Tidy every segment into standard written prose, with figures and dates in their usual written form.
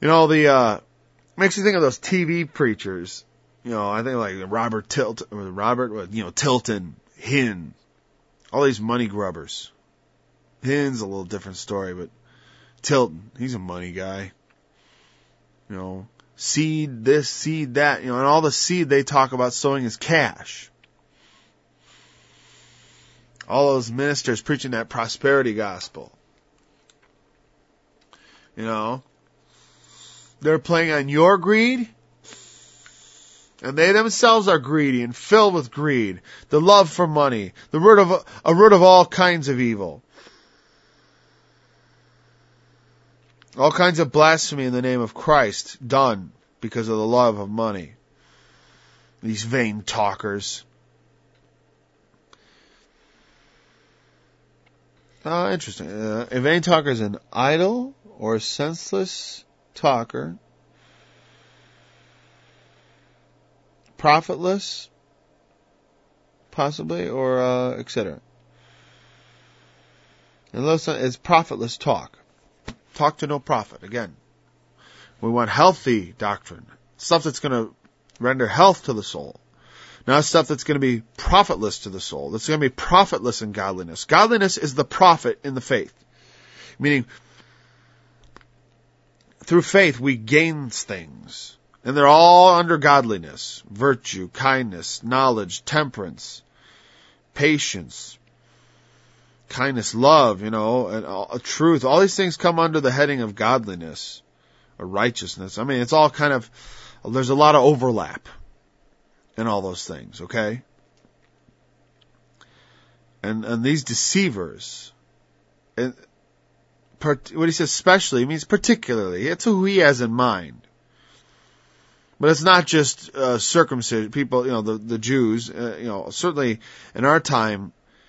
The makes you think of those TV preachers. I think like Tilton, Hinn, all these money grubbers. Hinn's a little different story, but Tilton, he's a money guy. Seed this, seed that, and all the seed they talk about sowing is cash. All those ministers preaching that prosperity gospel. They're playing on your greed, and they themselves are greedy and filled with greed, the love for money, a root of all kinds of evil. All kinds of blasphemy in the name of Christ done because of the love of money. These vain talkers. Interesting. A vain talker is an idle or senseless talker, profitless, possibly, or etc. And it's profitless talk. Talk to no profit. Again, we want healthy doctrine, stuff that's going to render health to the soul. Not stuff that's going to be profitless to the soul. That's going to be profitless in godliness. Godliness is the profit in the faith. Meaning, through faith we gain things. And they're all under godliness. Virtue, kindness, knowledge, temperance, patience, kindness, love, and truth. All these things come under the heading of godliness or righteousness. It's all kind of, there's a lot of overlap in all those things, okay? And these deceivers, and what he says especially means particularly. It's who he has in mind. But it's not just circumcision people, the Jews. Certainly in our time,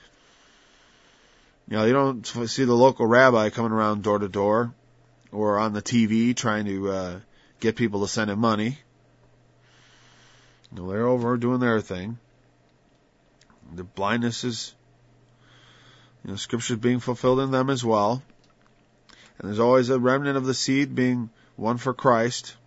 you don't see the local rabbi coming around door to door or on the TV trying to get people to send him money. They're over doing their thing. The blindness is, Scripture's being fulfilled in them as well. And there's always a remnant of the seed being won for Christ.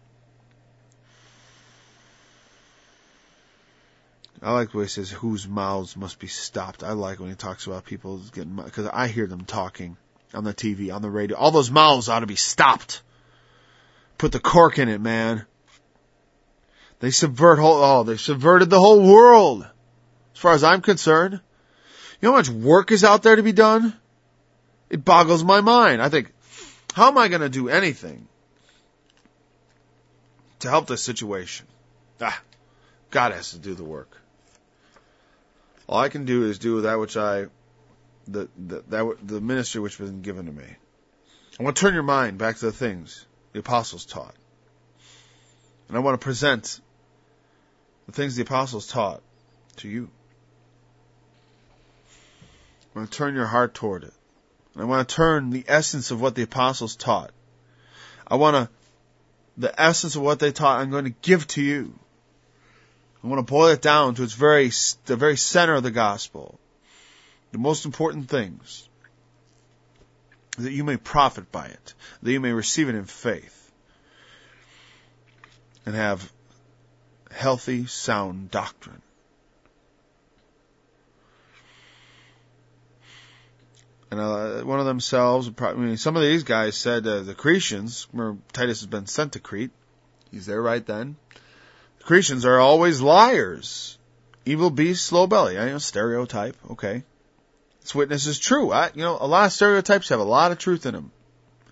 I like the way he says, whose mouths must be stopped. I like when he talks about people getting, because I hear them talking on the TV, on the radio. All those mouths ought to be stopped. Put the cork in it, man. They subverted the whole world. As far as I'm concerned. You know how much work is out there to be done? It boggles my mind. I think, how am I going to do anything to help this situation? God has to do the work. All I can do is do that which the ministry which was given to me. I want to turn your mind back to the things the apostles taught. And I want to present the things the apostles taught to you. I want to turn your heart toward it. And I want to turn the essence of what the apostles taught. The essence of what they taught, I'm going to give to you. I want to boil it down to the very center of the gospel. The most important things. That you may profit by it. That you may receive it in faith. And have healthy, sound doctrine. And one of themselves, some of these guys said the Cretians, remember Titus has been sent to Crete. He's there right then. The Cretians are always liars. Evil beasts, slow belly. Stereotype, okay. This witness is true. A lot of stereotypes have a lot of truth in them.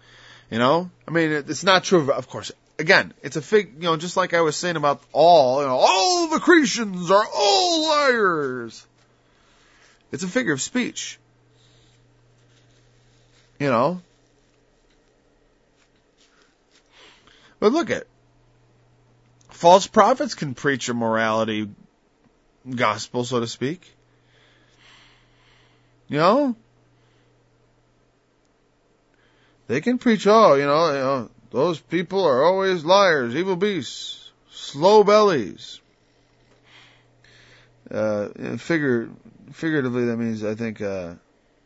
It's not true, of course. Again, it's a just like I was saying about all the Cretians are all liars. It's a figure of speech. But look at false prophets can preach a morality gospel, so to speak. They can preach, those people are always liars, evil beasts, slow bellies. Figuratively, that means, I think,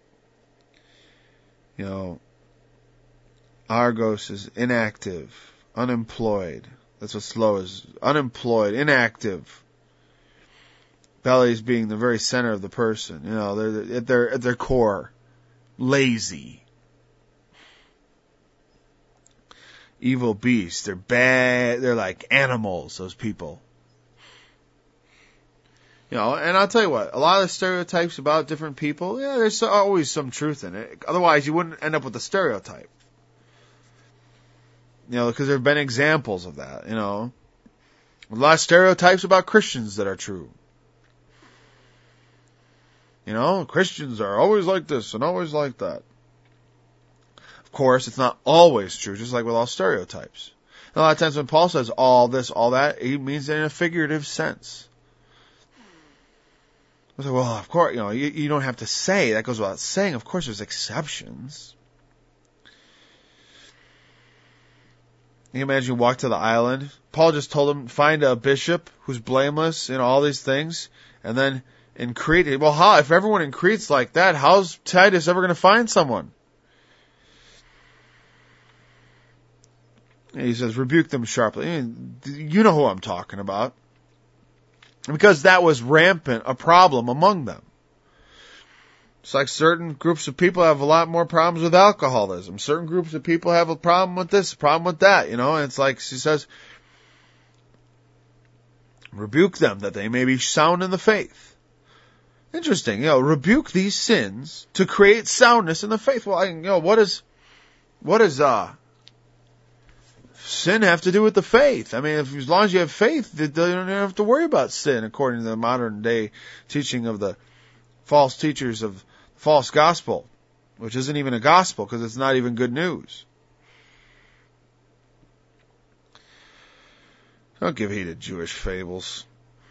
Argos is inactive, Unemployed. That's what slow is. Unemployed, inactive. Bellies being the very center of the person. You know, they're at their core. Lazy. Evil beasts. They're bad. They're like animals, those people. You know, and I'll tell you what, a lot of the stereotypes about different people, yeah, there's always some truth in it. Otherwise, you wouldn't end up with a stereotype. You know, because there have been examples of that, you know. A lot of stereotypes about Christians that are true. You know, Christians are always like this and always like that. Of course, it's not always true, just like with all stereotypes. And a lot of times when Paul says all this, all that, he means it in a figurative sense. I say, well, of course, you know, you don't have to say, that goes without saying, of course there's exceptions. Can you imagine you walk to the island? Paul just told him, find a bishop who's blameless, you know, all these things. And then in Crete, well, how, if everyone in Crete's like that, how's Titus ever going to find someone? And he says, rebuke them sharply. You know who I'm talking about. Because that was rampant, a problem among them. It's like certain groups of people have a lot more problems with alcoholism. Certain groups of people have a problem with this, a problem with that, you know, and it's like, she says, rebuke them that they may be sound in the faith. Interesting, you know, rebuke these sins to create soundness in the faith. Well, you know, what does sin have to do with the faith? I mean, as long as you have faith, you don't have to worry about sin, according to the modern day teaching of the false teachers of false gospel, which isn't even a gospel because it's not even good news. Don't give heed to Jewish fables,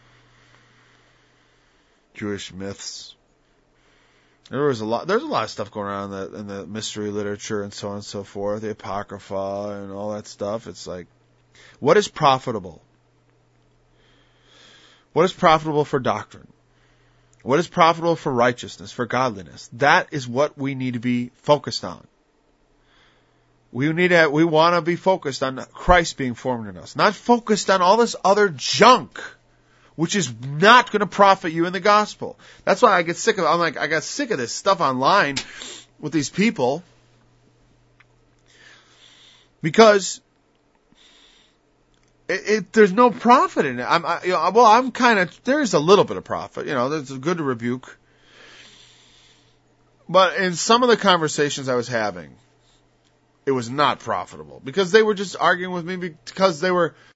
Jewish myths. There's a lot of stuff going on in the mystery literature and so on and so forth, the Apocrypha and all that stuff. It's like, what is profitable? What is profitable for doctrine? What is profitable for righteousness, for godliness? That is what we need to be focused on. We want to be focused on Christ being formed in us, not focused on all this other junk, which is not going to profit you in the gospel. That's why I get sick of it. I got sick of this stuff online with these people, because there's no profit in it. There's a little bit of profit, you know, there's a good rebuke. But in some of the conversations I was having, it was not profitable because they were just arguing with me because they were